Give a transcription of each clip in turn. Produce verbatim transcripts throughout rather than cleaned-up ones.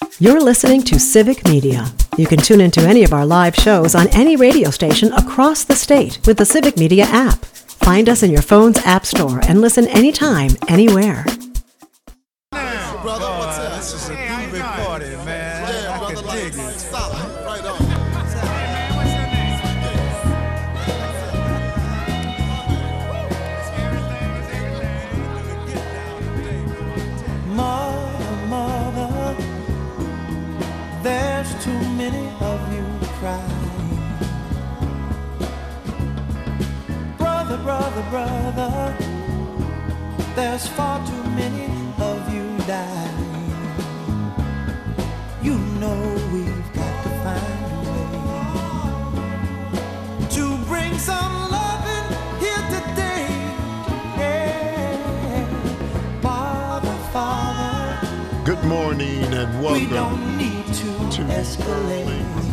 You're listening to Civic Media. You can tune into any of our live shows on any radio station across the state with the Civic Media app. Find us in your phone's app store and listen anytime, anywhere. Now, brother, what's up? This is a groovy party, man. Yeah, I brother, can dig it. Solid, right on. Mother, mother, there's too many of you crying. Brother, brother, brother, there's far too many of you dying. You know we've got to find a way to bring some loving here today. Yeah. Father, Father, good morning and welcome we don't need to, to escalate.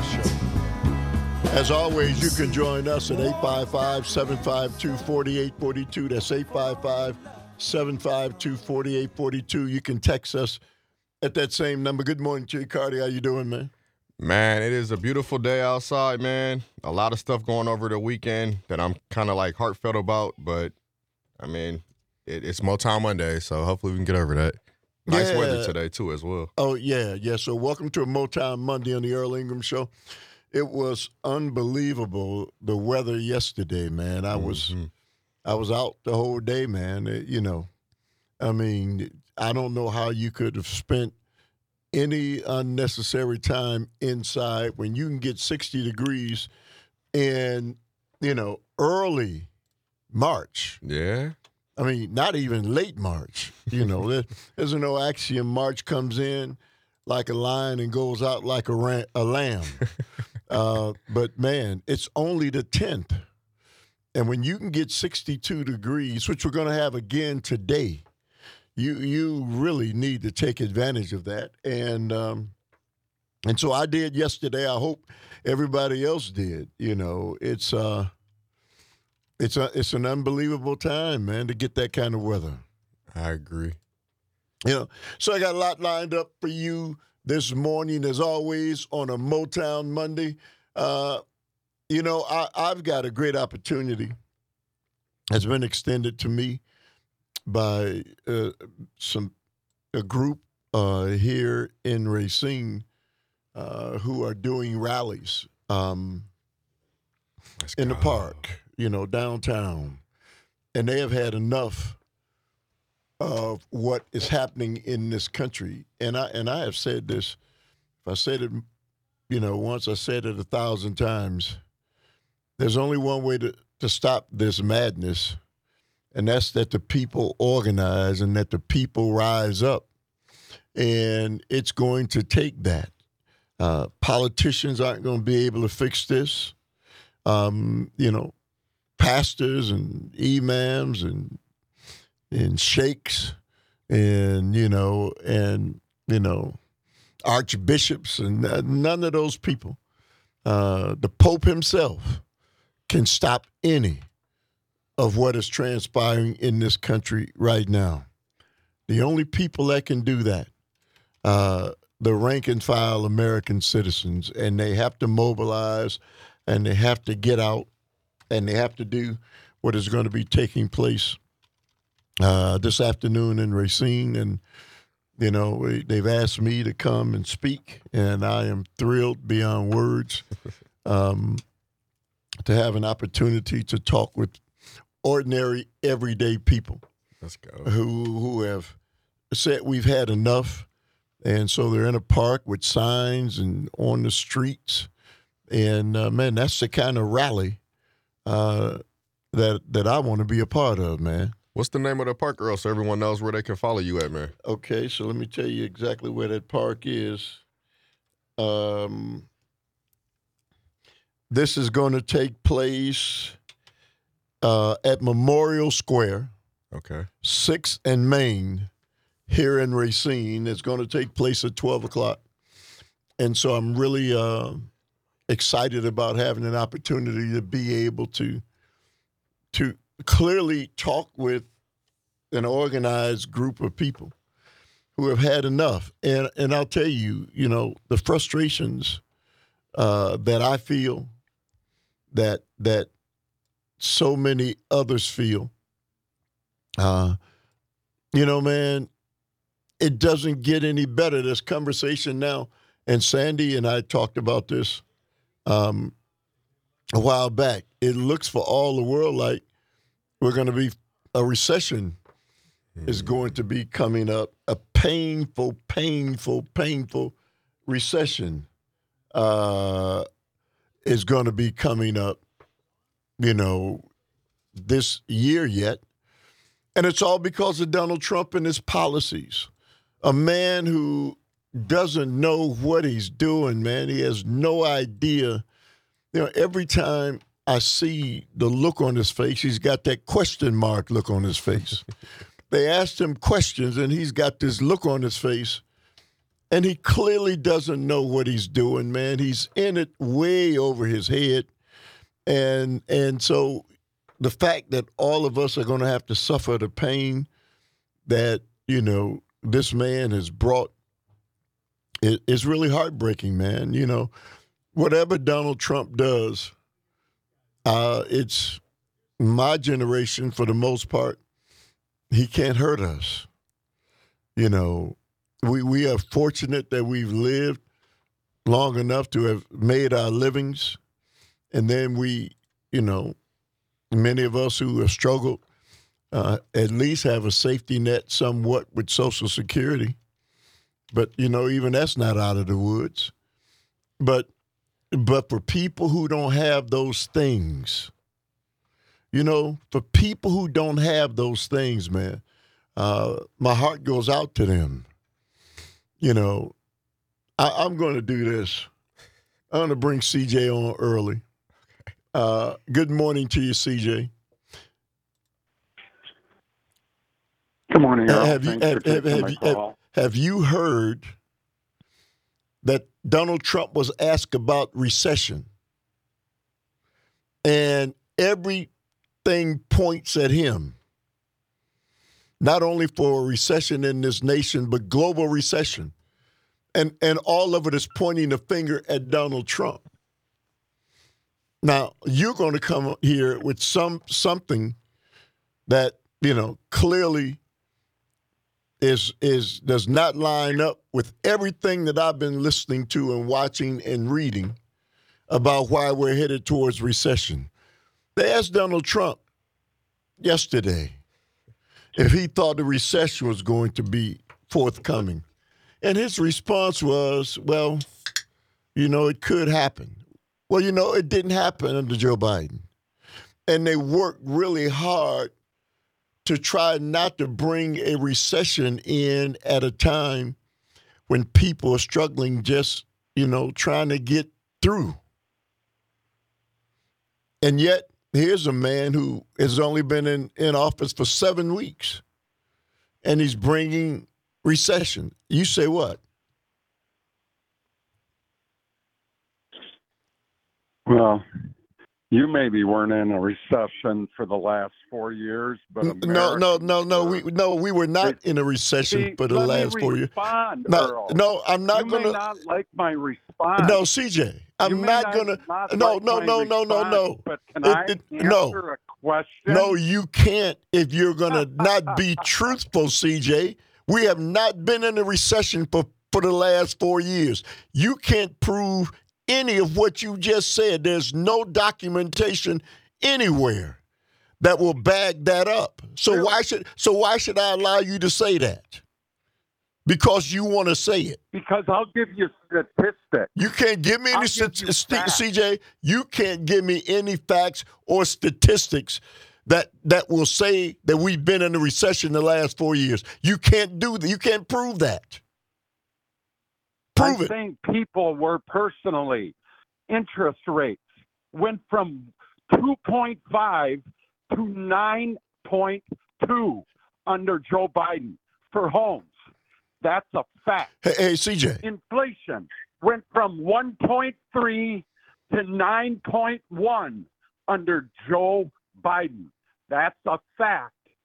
As always, you can join us at eight five five, seven five two, four eight four two. That's eight five five, seven five two, four eight four two. You can text us at that same number. Good morning, Jay Cardi. How you doing, man? Man, it is a beautiful day outside, man. A lot of stuff going over the weekend that I'm kind of like heartfelt about, but I mean, it, it's Motown Monday, so hopefully we can get over that. Nice Yeah. weather today, too, as well. Oh, yeah, yeah. So welcome to a Motown Monday on the Earl Ingram Show. It was unbelievable, the weather yesterday, man. I was Mm-hmm. I was out the whole day, man. It- you know, I mean, I don't know how you could have spent any unnecessary time inside when you can get sixty degrees in, you know, early March. Yeah. I mean, not even late March. You know, there, there's no axiom. March comes in like a lion and goes out like a, ram, a lamb. uh, but, man, it's only the tenth. And when you can get sixty-two degrees, which we're going to have again today, you you really need to take advantage of that. And um, and so I did yesterday. I hope everybody else did. You know, it's uh, it's a it's an unbelievable time, man, to get that kind of weather. I agree. You know, so I got a lot lined up for you this morning, as always, on a Motown Monday. Uh, you know, I, I've got a great opportunity that's been extended to me by uh, some a group uh, here in Racine uh, who are doing rallies um, Let's in go. the park, you know, downtown. And they have had enough of what is happening in this country. And I and I have said this, if I said it, you know, once, I said it a thousand times. There's only one way to, to stop this madness, and that's that the people organize and that the people rise up. And it's going to take that. Uh, politicians aren't going to be able to fix this. Um, you know, pastors and imams and and sheikhs and, you know, and, you know, archbishops and uh, none of those people. Uh, the Pope himself can stop any of what is transpiring in this country right now. The only people that can do that, uh, the rank and file American citizens, and they have to mobilize and they have to get out and they have to do what is going to be taking place uh, this afternoon in Racine. And, you know, they've asked me to come and speak, and I am thrilled beyond words. Um, to have an opportunity to talk with ordinary, everyday people. Let's go. Who who have said we've had enough, and so they're in a park with signs and on the streets, and uh, man, that's the kind of rally uh, that that I want to be a part of, man. What's the name of the park, Earl, so everyone knows where they can follow you at, man? Okay, so let me tell you exactly where that park is. Um. This is going to take place uh, at Memorial Square, Okay. sixth and Main, here in Racine. It's going to take place at twelve o'clock. And so I'm really uh, excited about having an opportunity to be able to to clearly talk with an organized group of people who have had enough. And and I'll tell you, you know, the frustrations uh, that I feel, that that so many others feel. Uh, you know, man, it doesn't get any better. This conversation now, and Sandy and I talked about this um, a while back. It looks for all the world like we're going to be a recession is going to be coming up, a painful, painful, painful recession uh, is going to be coming up, you know, this year yet. And it's all because of Donald Trump and his policies. A man who doesn't know what he's doing, man. He has no idea. You know, every time I see the look on his face, he's got that question mark look on his face. They asked him questions, and he's got this look on his face, and he clearly doesn't know what he's doing, man. He's in it way over his head. And and so the fact that all of us are going to have to suffer the pain that, you know, this man has brought it, is really heartbreaking, man. You know, whatever Donald Trump does, uh, it's my generation for the most part. He can't hurt us. You know, we we are fortunate that we've lived long enough to have made our livings. And then we, you know, many of us who have struggled uh, at least have a safety net somewhat with Social Security. But, you know, even that's not out of the woods. But but for people who don't have those things, you know, for people who don't have those things, man, uh, my heart goes out to them. You know, I, I'm going to do this. I'm going to bring C J on early. Uh, good morning to you, C J. Good morning, Earl. Have you, Thanks have, for have, taking have, my you- have, call. have you heard that Donald Trump was asked about recession? And everything points at him, not only for a recession in this nation, but global recession. And, and all of it is pointing the finger at Donald Trump. Now, you're going to come here with some something that, you know, clearly is is does not line up with everything that I've been listening to and watching and reading about why we're headed towards recession. They asked Donald Trump yesterday if he thought the recession was going to be forthcoming. And his response was, well, you know, it could happen. Well, you know, it didn't happen under Joe Biden. And they worked really hard to try not to bring a recession in at a time when people are struggling just, you know, trying to get through. And yet, here's a man who has only been in, in office for seven weeks, and he's bringing recession. You say what? Well, you maybe weren't in a recession for the last four years, but No, no, no, no. Americans We no, we were not in a recession See, for the let me last four years. respond, No, Earl. no, I'm not you gonna. may not like my response. No, C J, You I'm may not gonna. not No, like no, my no, no, no, response, no. But can It- I it- answer no. a question? No, you can't if you're gonna not be truthful, C J. We have not been in a recession for for the last four years. You can't prove any of what you just said. There's no documentation anywhere that will back that up. So Really? why should so why should I allow you to say that? Because you want to say it. Because I'll give you statistics. You can't give me I'll any give st- you st- facts. C J. You can't give me any facts or statistics that that will say that we've been in a recession the last four years. You can't do that. You can't prove that. Prove I'm it. saying people were personally, interest rates went from two point five to nine point two under Joe Biden for homes. That's a fact. Hey, hey, C J. Inflation went from one point three to nine point one under Joe Biden. That's a fact.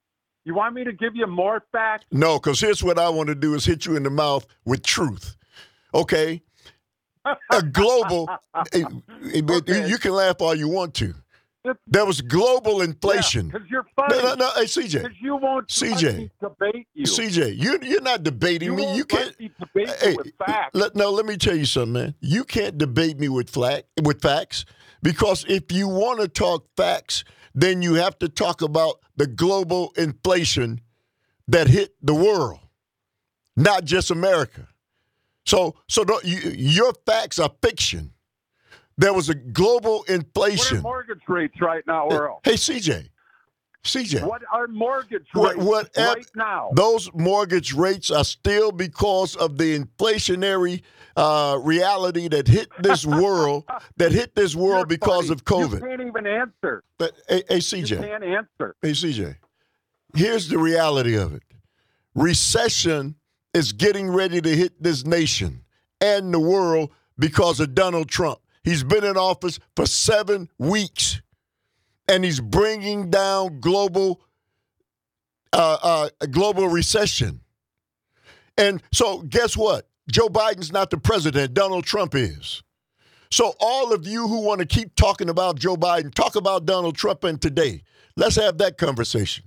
You want me to give you more facts? No, because here's what I want to do is hit you in the mouth with truth. Okay? A global, it, it, Okay. you can laugh all you want to. There was global inflation. Because you're funny. No, no, no. Hey, C J. Because you won't C J. let me debate you. C J, you, you're not debating You me. won't You can't. let me debate Hey, you with facts. Let, no, let me tell you something, man. You can't debate me with flag, with facts because if you want to talk facts, then you have to talk about the global inflation that hit the world, not just America. So, so don't, you, your facts are fiction. There was a global What are inflation. mortgage rates right now, Earl? Hey, C J, C J. What are mortgage What- rates what- right now? Those mortgage rates are still because of the inflationary uh, reality that hit this world, that hit this world You're because funny. of COVID. You can't even answer. But, hey, hey, You C J, can't answer. hey, C J, here's the reality of it. Recession is getting ready to hit this nation and the world because of Donald Trump. He's been in office for seven weeks, and he's bringing down global uh, uh, global recession. And so guess what? Joe Biden's not the president. Donald Trump is. So all of you who want to keep talking about Joe Biden, talk about Donald Trump and today. Let's have that conversation.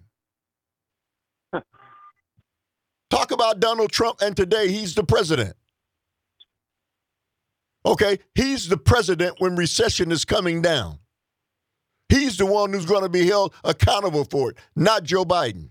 Talk about Donald Trump and today. He's the president. Okay, he's the president when recession is coming down. He's the one who's going to be held accountable for it, not Joe Biden.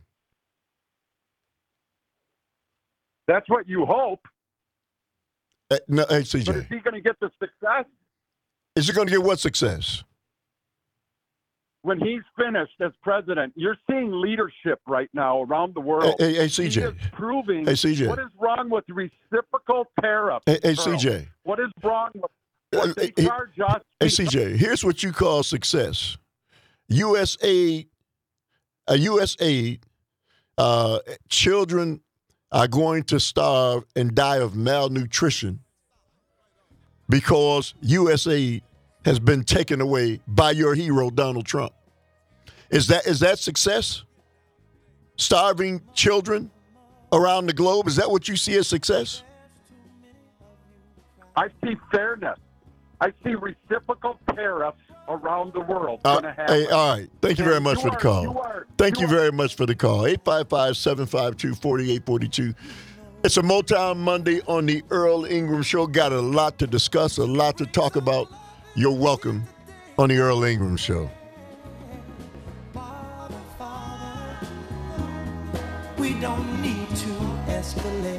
That's what you hope. Uh, no, hey, C J, But is he going to get the success is it going to get what success? when he's finished as president? You're seeing leadership right now around the world. Hey, hey, hey, C J. He is proving Hey, C J. what is wrong with reciprocal tariffs. Hey, hey Earl. C J. What is wrong with Uh, what they hey, charge us? Hey, C J, here's what you call success. U S aid, a U S aid, uh, children are going to starve and die of malnutrition because U S aid has been taken away by your hero, Donald Trump. Is that is that success? Starving children around the globe? Is that what you see as success? I see fairness. I see reciprocal tariffs around the world Uh, going to happen. hey, all right. Thank you very And much you for the are- call. you are- Thank you are- very much for the call. eight five five, seven five two, four eight four two. It's a Motown Monday on the Earl Ingram Show. Got a lot to discuss, a lot to talk about. You're welcome on the Earl Ingram Show. We don't need to escalate.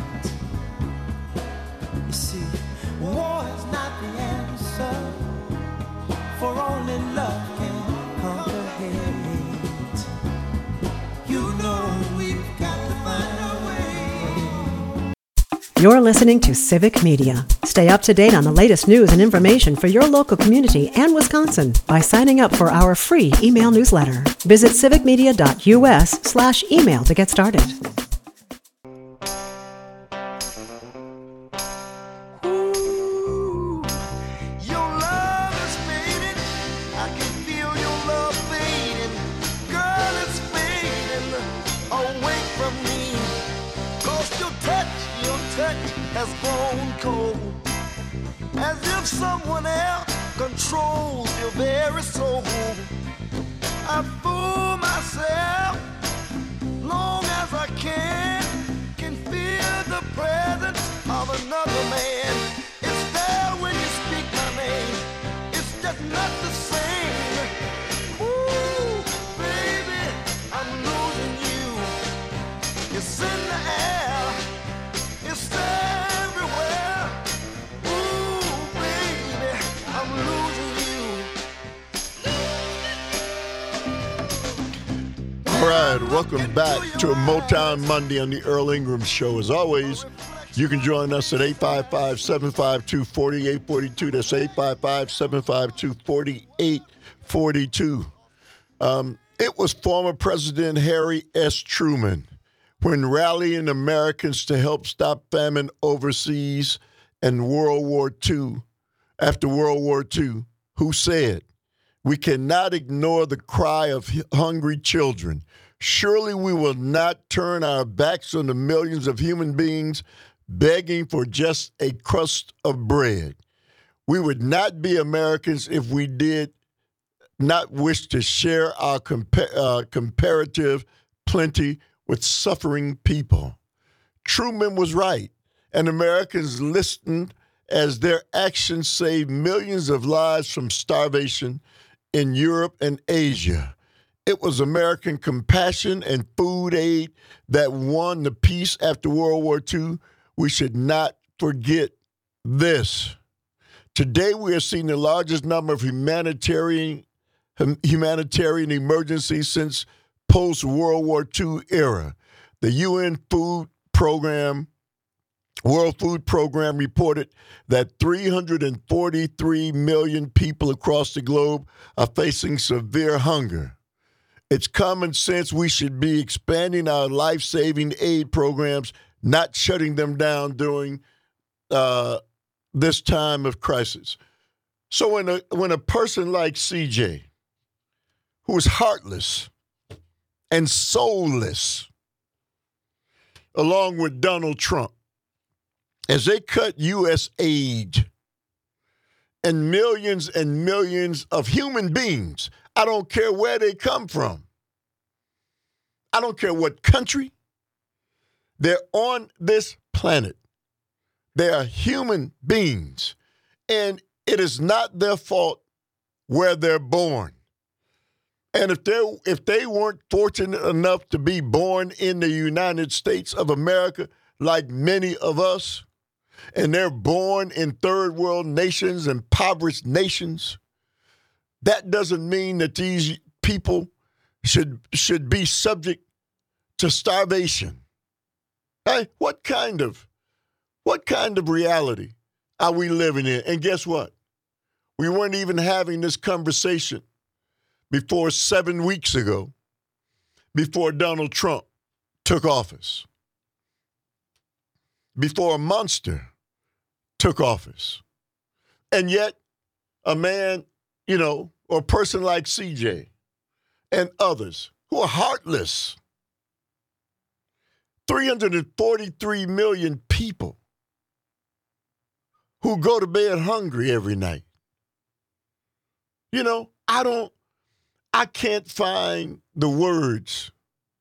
You see, war is not the answer, for only love can conquer hate. You know we've got to find a way. You're listening to Civic Media. Stay up to date on the latest news and information for your local community and Wisconsin by signing up for our free email newsletter. Visit civicmedia.us slash email to get started. Ooh, your love is fading. I can feel your love fading. Girl, it's fading away from me. 'Cause your touch, your touch has grown cold. As if someone else controls your very soul. I fool myself long as I can. Can feel the presence of another man. It's there when you speak my name. It's just not the same. Ooh, baby, I'm losing you. It's in the air. It's everywhere. Ooh, baby, I'm losing you. All right, welcome back to a Motown Monday on the Earl Ingram Show. As always, you can join us at eight five five, seven five two, four eight four two. That's eight five five, seven five two, four eight four two. Um, it was former President Harry S. Truman, when rallying Americans to help stop famine overseas in World War Two, after World War Two, who said, "We cannot ignore the cry of hungry children. Surely we will not turn our backs on the millions of human beings begging for just a crust of bread. We would not be Americans if we did not wish to share our compa- uh, comparative plenty with suffering people. Truman was right, and Americans listened as their actions saved millions of lives from starvation in Europe and Asia. It was American compassion and food aid that won the peace after World War Two. We should not forget this. Today, we are seeing the largest number of humanitarian humanitarian emergencies since post-World War Two era. The U N Food Program, World Food Program reported that three hundred forty-three million people across the globe are facing severe hunger. It's common sense we should be expanding our life-saving aid programs, not shutting them down during uh, this time of crisis. So when a, when a person like C J, who is heartless and soulless, along with Donald Trump, as they cut U S aid and millions and millions of human beings, I don't care where they come from. I don't care what country. They're on this planet. They are human beings. And it is not their fault where they're born. And if they if they weren't fortunate enough to be born in the United States of America, like many of us, and they're born in third world nations, impoverished nations, that doesn't mean that these people should should be subject to starvation. Hey, what kind of what kind of reality are we living in? And guess what? We weren't even having this conversation before seven weeks ago, before Donald Trump took office, before a monster took office. And yet, a man, you know, or a person like C J and others who are heartless, three hundred forty-three million people who go to bed hungry every night. You know, I don't, I can't find the words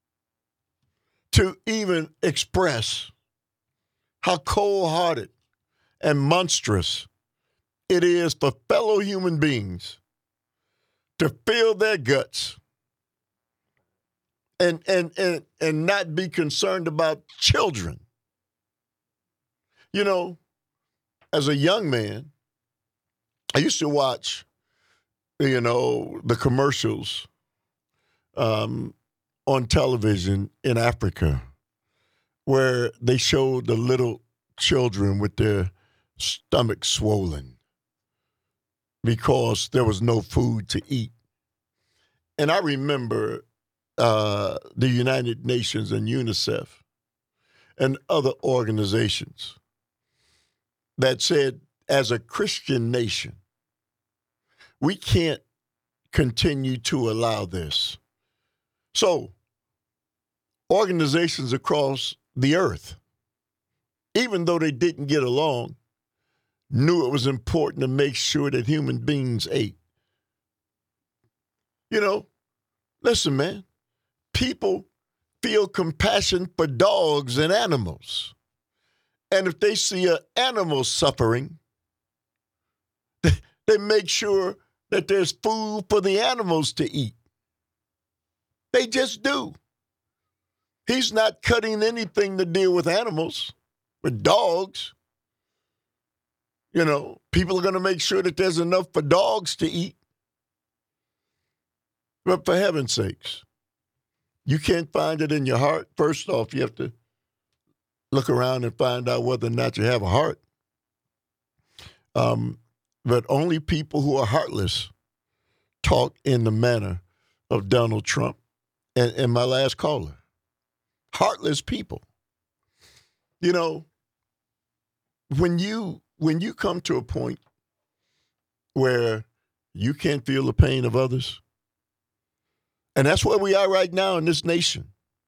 to even express how cold-hearted and monstrous it is for fellow human beings to fill their guts and and and and not be concerned about children. You know, as a young man, I used to watch, you know, the commercials um, on television in Africa where they showed the little children with their stomachs swollen because there was no food to eat. And I remember uh, the United Nations and UNICEF and other organizations that said, as a Christian nation, we can't continue to allow this. So, organizations across the earth, even though they didn't get along, knew it was important to make sure that human beings ate. You know, listen, man, people feel compassion for dogs and animals. And if they see an animal suffering, they make sure that there's food for the animals to eat. They just do. He's not cutting anything to deal with animals, with dogs. You know, people are going to make sure that there's enough for dogs to eat. But for heaven's sakes, you can't find it in your heart. First off, you have to look around and find out whether or not you have a heart. Um, but only people who are heartless talk in the manner of Donald Trump and, and my last caller. Heartless people. You know, when you when you come to a point where you can't feel the pain of others, And that's where we are right now in this nation.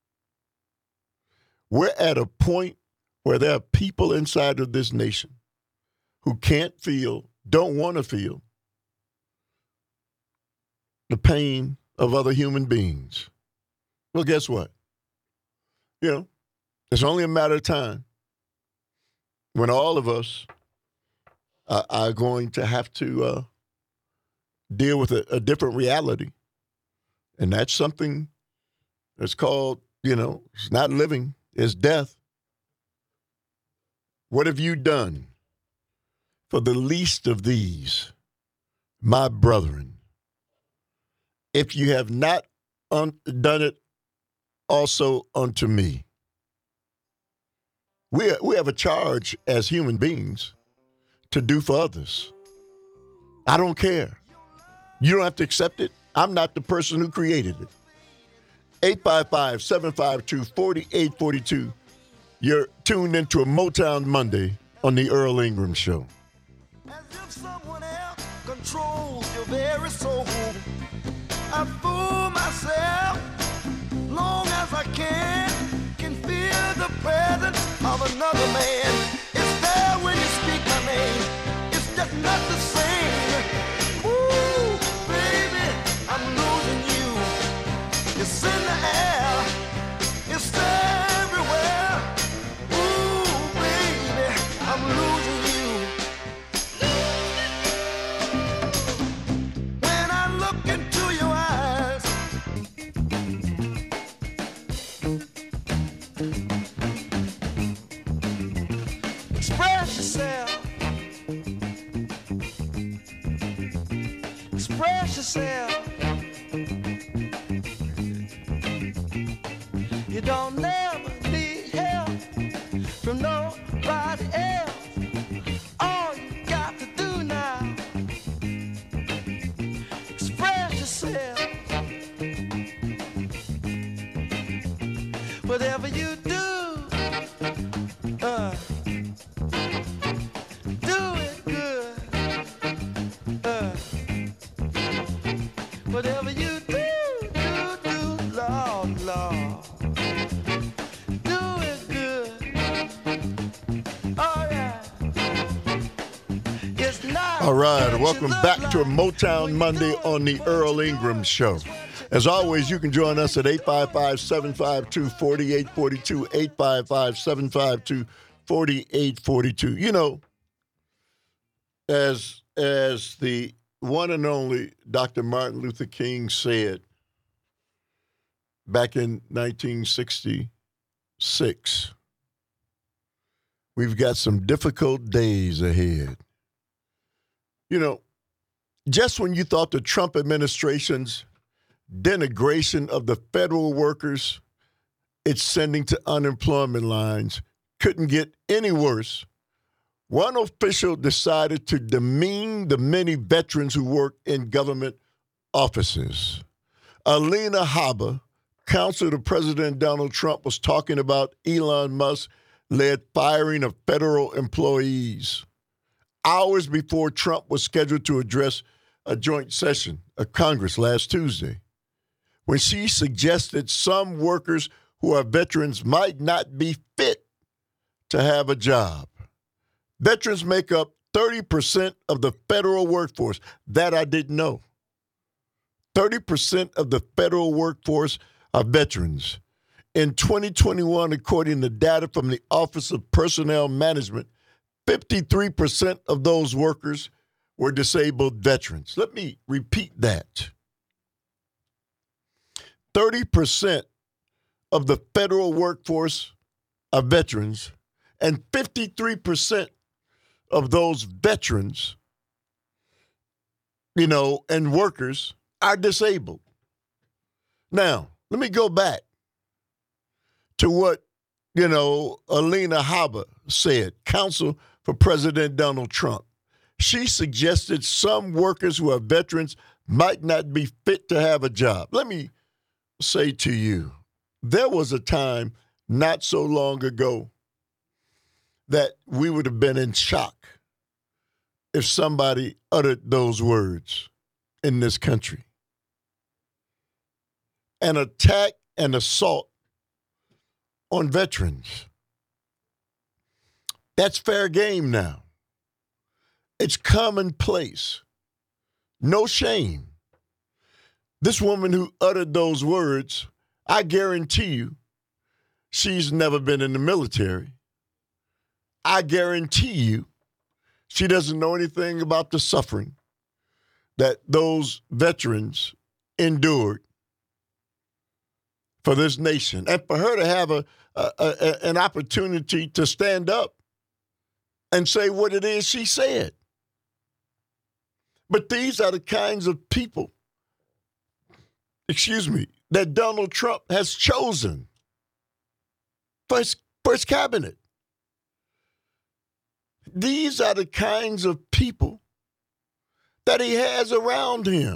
We're at a point where there are people inside of this nation who can't feel, don't want to feel the pain of other human beings. Well, guess what? You know, it's only a matter of time when all of us uh, are going to have to uh, deal with a, a different reality. And that's something that's called, you know, it's not living, it's death. What have you done for the least of these, my brethren? If you have not un- done it also unto me. We, we have a charge as human beings to do for others. I don't care. You don't have to accept it. I'm not the person who created it. eight five five, seven five two, four eight four two. You're tuned into a Motown Monday on the Earl Ingram Show. As if someone else controls your very soul. I fool myself long as I can. Can feel the presence of another man. It's there when you speak my name. It's just not the same. Ooh, baby, I'm losing you. It's in the air. It's everywhere. Ooh, baby, I'm losing you. When I look into your eyes, express yourself. Express yourself. You don't never need help from nobody else. All you got to do now, express yourself. Whatever you do, uh, do it good. Uh, whatever you do, do, do, Lord, Lord. Do it good. All right. It's not. All right, welcome back to a Motown Monday on the Earl Ingram Show. As always, you can join us at eight five five, seven five two, four eight four two, eight five five, seven five two, four eight four two. You know, as as the one and only Doctor Martin Luther King said back in nineteen sixty-six, we've got some difficult days ahead. You know, just when you thought the Trump administration's denigration of the federal workers it's sending to unemployment lines couldn't get any worse, one official decided to demean the many veterans who work in government offices. Alina Habba, counsel to President Donald Trump, was talking about Elon Musk-led firing of federal employees hours before Trump was scheduled to address a joint session of Congress last Tuesday, when she suggested some workers who are veterans might not be fit to have a job. Veterans make up thirty percent of the federal workforce. That I didn't know. thirty percent of the federal workforce are veterans. In twenty twenty-one, according to data from the Office of Personnel Management, fifty-three percent of those workers were disabled veterans. Let me repeat that. thirty percent of the federal workforce are veterans, and fifty-three percent of those veterans, you know, and workers are disabled. Now, let me go back to what, you know, Alina Habba said, counsel for President Donald Trump. She suggested some workers who are veterans might not be fit to have a job. Let me say to you, there was a time not so long ago that we would have been in shock if somebody uttered those words in this country. an attack and assault on veterans. That's fair game now. It's commonplace. No shame. This woman who uttered those words, I guarantee you, she's never been in the military. I guarantee you, she doesn't know anything about the suffering that those veterans endured for this nation. And for her to have a, a, a an opportunity to stand up and say what it is she said. But these are the kinds of people, excuse me, that Donald Trump has chosen for his, for his cabinet. These are the kinds of people that he has around him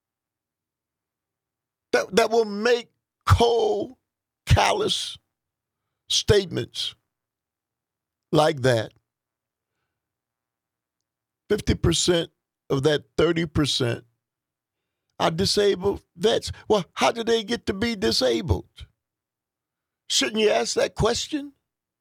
that, that will make cold, callous statements like that. fifty percent of that thirty percent are disabled vets. Well, how did they get to be disabled? Shouldn't you ask that question?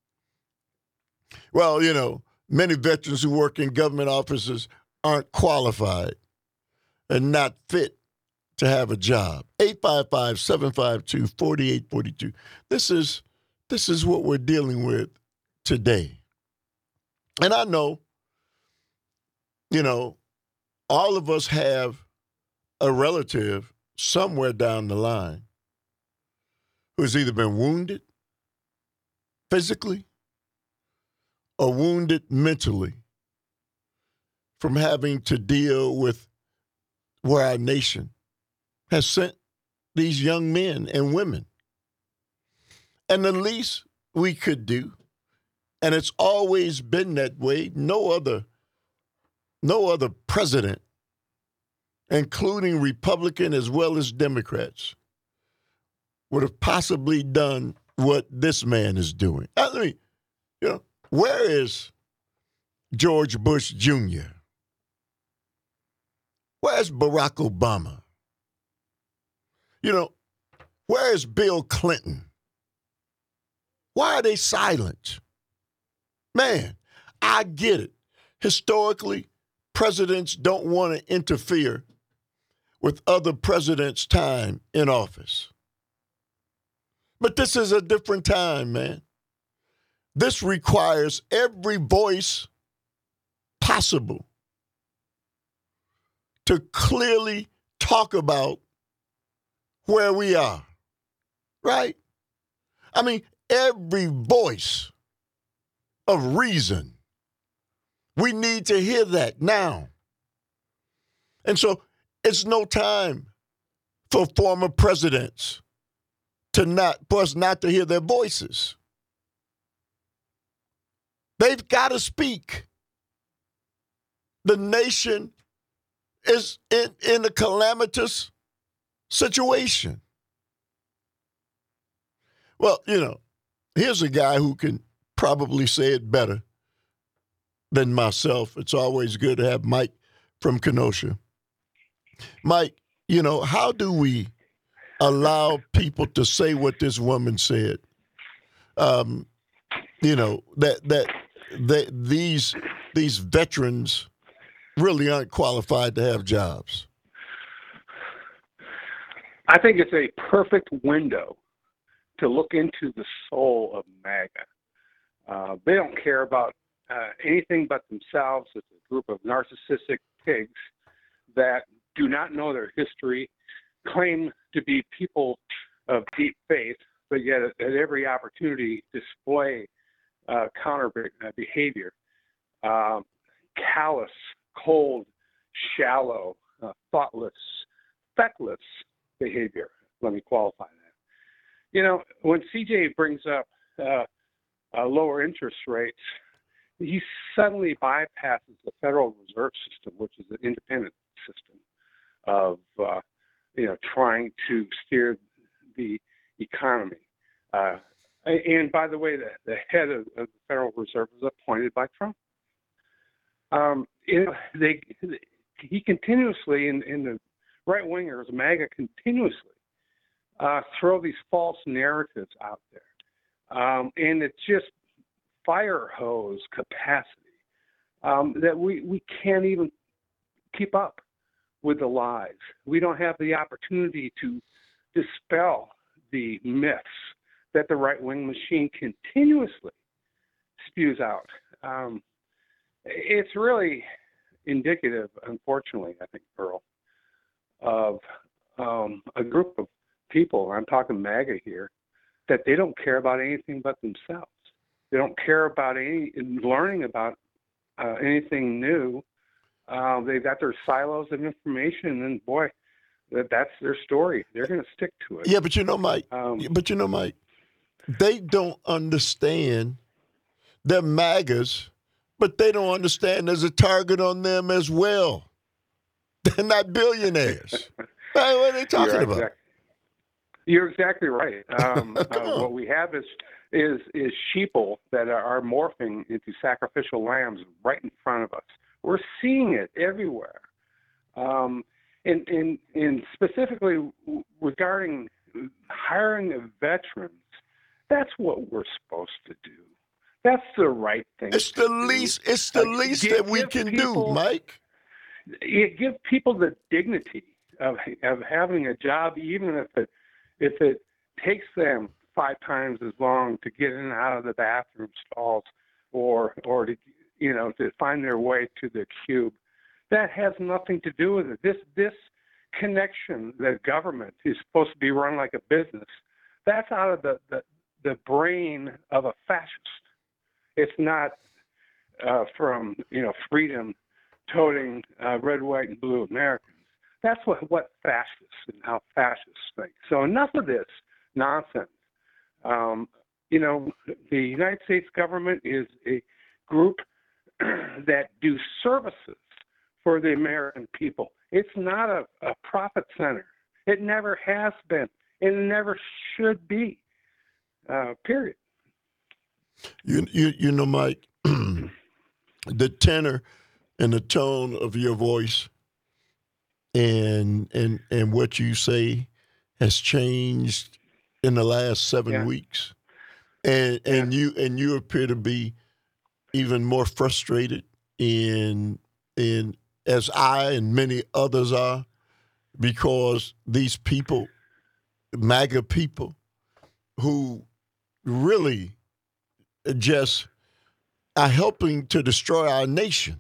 Well, you know, many veterans who work in government offices aren't qualified and not fit to have a job. eight five five, seven five two, four eight four two. This is this is what we're dealing with today. And I know, you know, all of us have a relative somewhere down the line who's either been wounded physically or wounded mentally from having to deal with where our nation has sent these young men and women. And the least we could do, and it's always been that way, no other, no other president, including Republican as well as Democrats, would have possibly done what this man is doing. I mean, you know, where is George Bush Junior? Where's Barack Obama? You know, where is Bill Clinton? Why are they silent? Man, I get it. Historically, presidents don't want to interfere with other presidents' time in office. But this is a different time, man. This requires every voice possible to clearly talk about where we are, right? I mean, every voice of reason. We need to hear that now. And so it's no time for former presidents to not, for us not to hear their voices. They've got to speak. The nation is in, in a calamitous situation. Well, you know, here's a guy who can probably say it better than myself. It's always good to have Mike from Kenosha. Mike, you know, how do we allow people to say what this woman said? Um, you know, that that that these these veterans really aren't qualified to have jobs. I think it's a perfect window to look into the soul of MAGA. Uh, they don't care about uh, anything but themselves. It's a group of narcissistic pigs that do not know their history, claim to be people of deep faith, but yet at, at every opportunity display uh, counter behavior. Um, callous, cold, shallow, uh, thoughtless, feckless behavior. Let me qualify that. You know, when C J brings up uh, uh, lower interest rates, he suddenly bypasses the Federal Reserve System, which is an independent system of, uh, you know, trying to steer the economy. Uh, and by the way, the, the head of, of the Federal Reserve was appointed by Trump. Um, you know, they, he continuously, in, in the right wingers, MAGA continuously uh, throw these false narratives out there. Um, and it's just fire hose capacity um, that we, we can't even keep up with the lies. We don't have the opportunity to dispel the myths that the right-wing machine continuously spews out. Um, it's really indicative, unfortunately, I think, Pearl, of um, a group of people, I'm talking MAGA here, that they don't care about anything but themselves. They don't care about any learning about uh, anything new. Uh, they've got their silos of information, and boy, that, that's their story. They're going to stick to it. Yeah, but you know, Mike. Um, but you know, Mike. They don't understand they're MAGAs, but they don't understand there's a target on them as well. They're not billionaires. Hey, what are they talking you're about? Exactly, you're exactly right. Um, uh, Come on. what we have is is is sheeple that are morphing into sacrificial lambs right in front of us. We're seeing it everywhere. Um, and, and, and specifically regarding hiring of veterans, that's what we're supposed to do. That's the right thing. It's to the do. least. It's the Uh, least give- that we give can people- do, Mike. You give people the dignity of of having a job, even if it if it takes them five times as long to get in and out of the bathroom stalls, or or to you know to find their way to the cube. That has nothing to do with it. This this connection that government is supposed to be run like a business, that's out of the the, the brain of a fascist. It's not uh, from you know freedom toting uh, red, white, and blue Americans. That's what, what fascists and how fascists think. So enough of this nonsense. Um, you know, the United States government is a group that do services for the American people. It's not a, a profit center. It never has been. It never should be, uh, period. You, you, you know, Mike, the tenor and the tone of your voice and and and what you say has changed in the last seven Yeah. weeks, and and Yeah. you and you appear to be even more frustrated in in as I and many others are, because these people, MAGA people, who really just are helping to destroy our nation.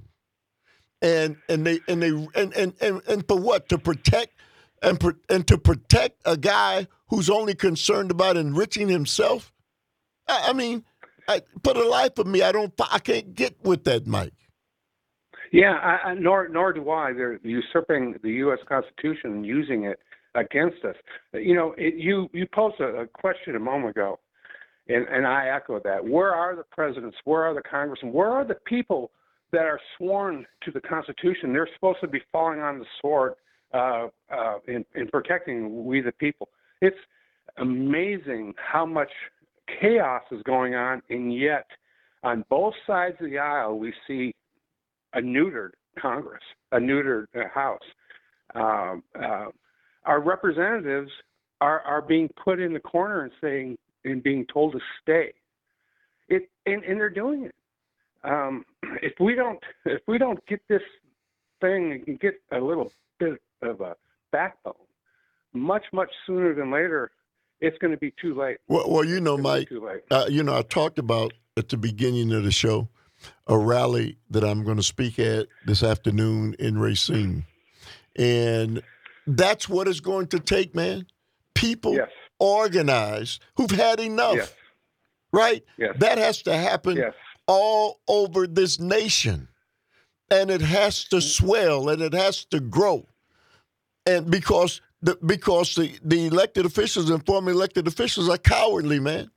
And and they and they and and, and, and for what? To protect and pro, and to protect a guy who's only concerned about enriching himself. I, I mean, I, for the life of me, I don't, I can't get with that, Mike. Yeah, I, I, nor nor do I. They're usurping the U S Constitution and using it against us. You know, it, you you posed a, a question a moment ago, and, and I echo that. Where are the presidents? Where are the congressmen? Where are the people that are sworn to the Constitution? They're supposed to be falling on the sword uh, uh, in, in protecting we the people. It's amazing how much chaos is going on, and yet on both sides of the aisle we see a neutered Congress, a neutered uh, House. Um, uh, our representatives are, are being put in the corner and saying and being told to stay. It and, and they're doing it. Um, if we don't, if we don't get this thing and get a little bit of a backbone, much much sooner than later, it's going to be too late. Well, well you know, It's gonna be Mike, too late. uh, you know, I talked about at the beginning of the show a rally that I'm going to speak at this afternoon in Racine, and that's what it's going to take, man. People Yes. organized who've had enough, Yes. right? Yes. That has to happen Yes. all over this nation, and it has to swell and it has to grow, and because the because the, the elected officials and former elected officials are cowardly, man.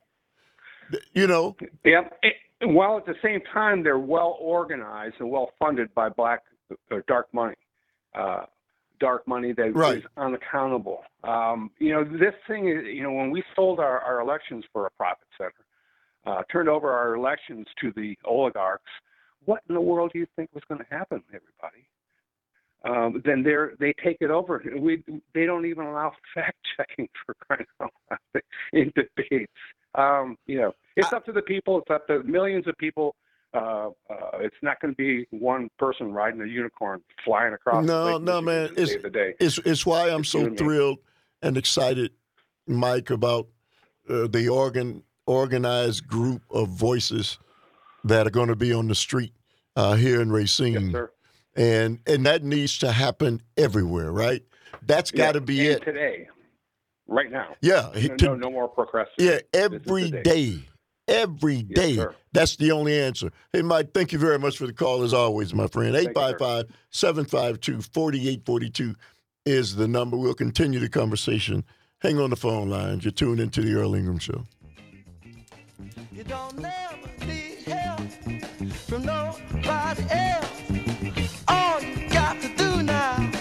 You know, Yeah. And while at the same time they're well organized and well funded by black or dark money, uh, dark money that Right. is unaccountable. Um, you know, this thing is, you know, when we sold our, our elections for a profit center, uh, turned over our elections to the oligarchs, what in the world do you think was going to happen, everybody? um, then they're they take it over. We they don't even allow fact checking for crying out loud in debates. Um, you know, it's up to the people. It's up to millions of people. Uh, uh, it's not going to be one person riding a unicorn flying across. No, the no, man. It's, the day. it's it's why I'm It's so you and me. thrilled and excited, Mike, about uh, the organ organized group of voices that are going to be on the street uh, here in Racine. Yes, sir. And and that needs to happen everywhere, right? That's got to Yeah, be and it. today, right now. Yeah, No, to- no, no more procrastination. Yeah, This is every the day. Every Yes, day. sir. That's the only answer. Hey, Mike, thank you very much for the call as always, my friend. Thank you, eight five five, seven five two, four eight four two is the number. We'll continue the conversation. Hang on the phone lines. You're tuned into the Earl Ingram Show. You don't never need help from nobody else. All you got to do now,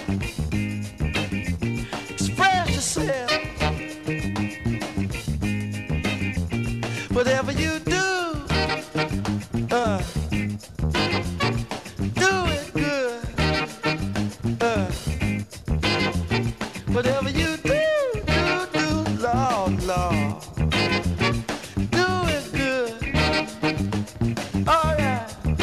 express yourself. Whatever you do, uh, do it good. Uh, whatever you do, do, do, Lord, Lord. Do it good. Oh, yeah.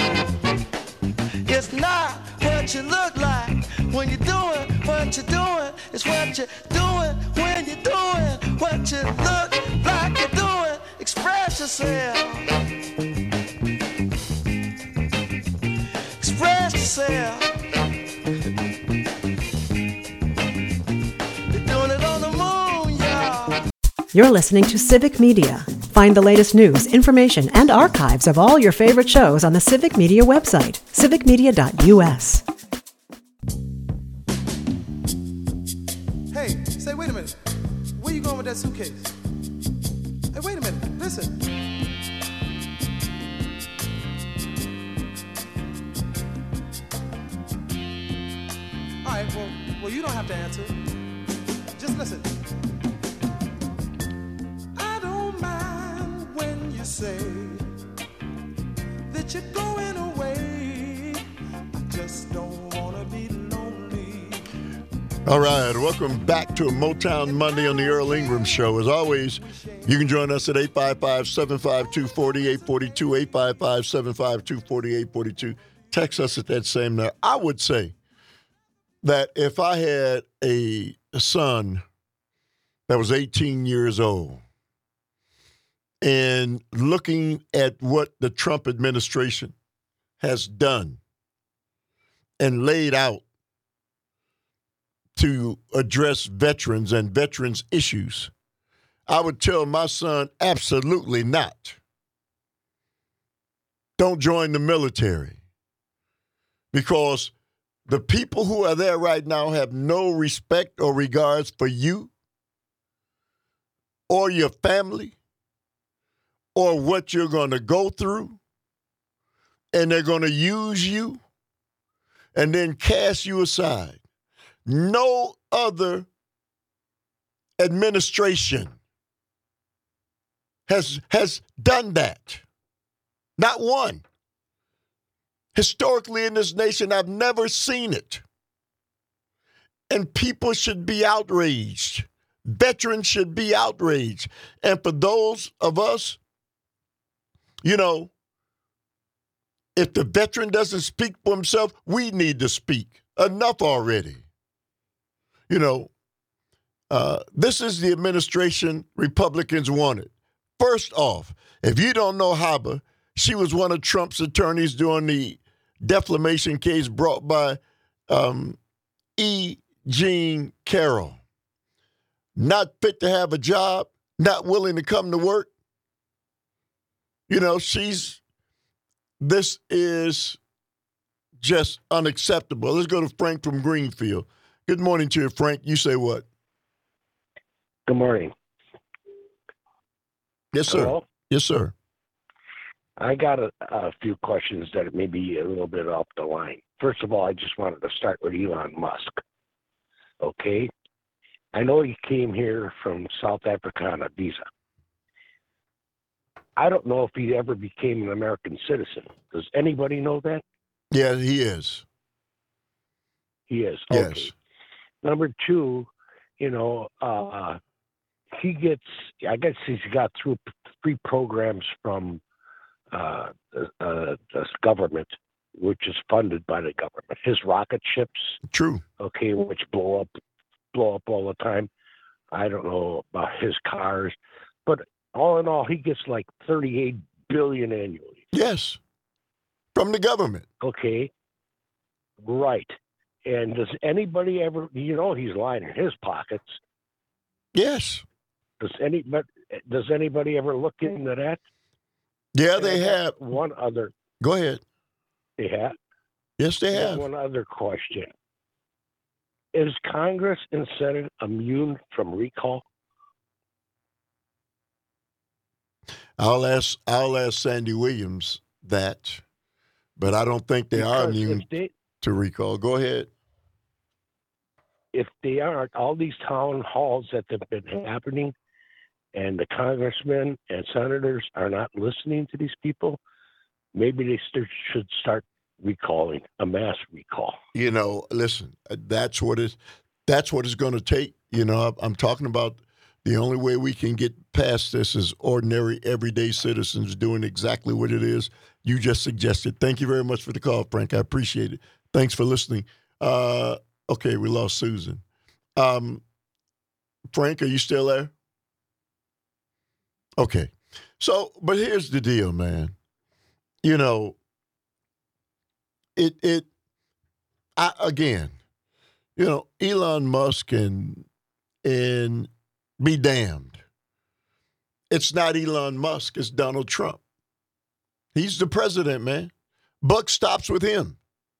It's not what you look like when you're doing what you're doing. It's what you're doing when you're doing what you look like you're doing. Express yourself. Express yourself. You're doing it on the moon, y'all. You're listening to Civic Media. Find the latest news, information, and archives of all your favorite shows on the Civic Media website, civic media dot u s. Hey, say, wait a minute. Where you going with that suitcase? Hey, wait a minute. Listen. All right, well, well, you don't have to answer. Just listen. I don't mind when you say that you're going away. I just don't want to be lonely. All right, welcome back to a Motown Monday on the Earl Ingram Show. As always, you can join us at eight five five, seven five two, four eight four two, eight five five, seven five two, four eight four two. Text us at that same number. I would say that if I had a, a son that was eighteen years old and looking at what the Trump administration has done and laid out to address veterans and veterans issues, I would tell my son, absolutely not. Don't join the military. Because the people who are there right now have no respect or regards for you or your family or what you're going to go through. And they're going to use you and then cast you aside. No other administration has, has done that. Not one. Historically in this nation, I've never seen it. And people should be outraged. Veterans should be outraged. And for those of us, you know, if the veteran doesn't speak for himself, we need to speak. Enough already. You know, uh, this is the administration Republicans wanted. First off, if you don't know Haba, she was one of Trump's attorneys during the defamation case brought by um, E. Jean Carroll. Not fit to have a job, not willing to come to work. You know, she's, this is just unacceptable. Let's go to Frank from Greenfield. Good morning to you, Frank. You say what? Good morning. Yes, sir. Hello? Yes, sir. I got a, a few questions that may be a little bit off the line. First of all, I just wanted to start with Elon Musk. Okay? I know he came here from South Africa on a visa. I don't know if he ever became an American citizen. Does anybody know that? Yeah, he is. He is. Yes. Okay. Number two, you know, uh, he gets, I guess he's got through three programs from uh, uh, this government, which is funded by the government. His rocket ships, True. okay, which blow up, blow up all the time. I don't know about his cars, but all in all, he gets like thirty-eight billion annually. Yes. From the government. Okay. Right. And does anybody ever, you know, he's lying in his pockets. Yes. Does any, but does anybody ever look into that? Yeah, And they I got have. One other, Go ahead. they have. Yes, they I got have. One other question. Is Congress and Senate immune from recall? I'll ask. I'll ask Sandy Williams that, but I don't think they are Because immune if they, to recall. Go ahead. if they aren't, all these town halls that have been happening, and the congressmen and senators are not listening to these people, maybe they st- should start recalling, a mass recall. You know, listen. That's what it. That's what it's going to take. You know, I'm talking about. The only way we can get past this is ordinary, everyday citizens doing exactly what it is you just suggested. Thank you very much for the call, Frank. I appreciate it. Thanks for listening. Uh, okay, we lost Susan. Um, Frank, are you still there? Okay. So, but here's the deal, man. You know, it, it, I, again, you know, Elon Musk and, and, be damned. It's not Elon Musk, it's Donald Trump. He's the president, man. Buck stops with him.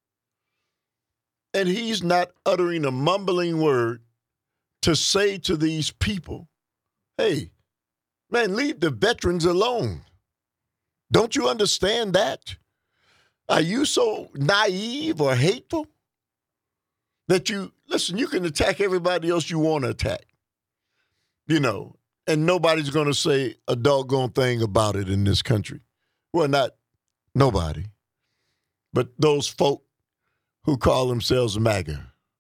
And he's not uttering a mumbling word to say to these people, hey, man, leave the veterans alone. Don't you understand that? Are you so naive or hateful that you, listen, you can attack everybody else you want to attack. You know, and nobody's going to say a doggone thing about it in this country. Well, not nobody, but those folk who call themselves MAGA.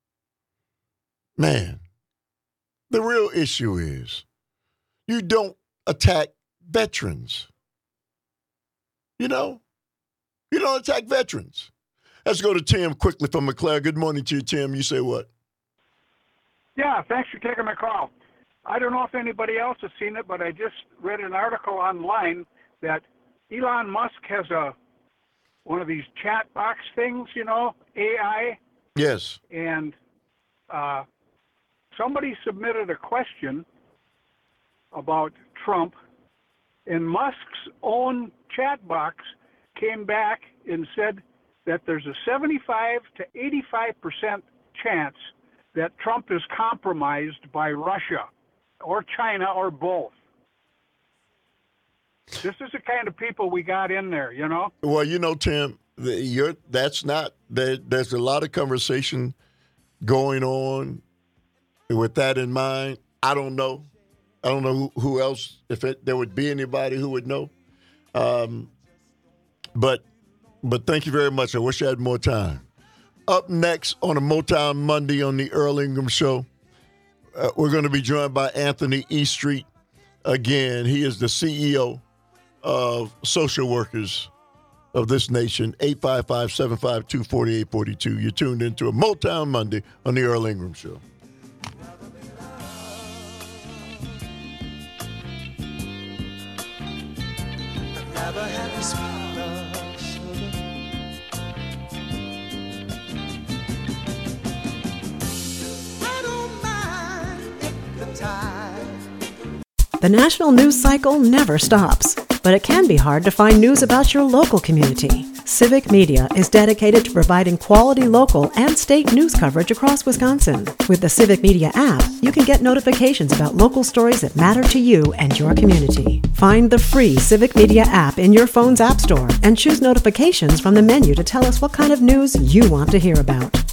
Man, the real issue is you don't attack veterans. You know, you don't attack veterans. Let's go to Tim quickly from McClare. Good morning to you, Tim. You say what? Yeah, thanks for taking my call. I don't know if anybody else has seen it, but I just read an article online that Elon Musk has a one of these chat box things, you know, A I. Yes. And uh, somebody submitted a question about Trump, and Musk's own chat box came back and said that there's a seventy-five to eighty-five percent chance that Trump is compromised by Russia or China or both. This is the kind of people we got in there, you know? Well, you know, Tim, the, you're, that's not, there, there's a lot of conversation going on with that in mind. I don't know. I don't know who, who else, if it, there would be anybody who would know. Um, but, but thank you very much. I wish I had more time. Up next on a Motown Monday on the Earl Ingram Show, Uh, we're going to be joined by Anthony Eastreet again. He is the C E O of Social Workers of this nation. eight five five, seven five two, four eight four two. You're tuned into a Motown Monday on the Earl Ingram Show. I've never had the sweet love, sugar. I don't mind if the tide. The national news cycle never stops, but it can be hard to find news about your local community. Civic Media is dedicated to providing quality local and state news coverage across Wisconsin. With the Civic Media app, you can get notifications about local stories that matter to you and your community. Find the free Civic Media app in your phone's app store and choose notifications from the menu to tell us what kind of news you want to hear about.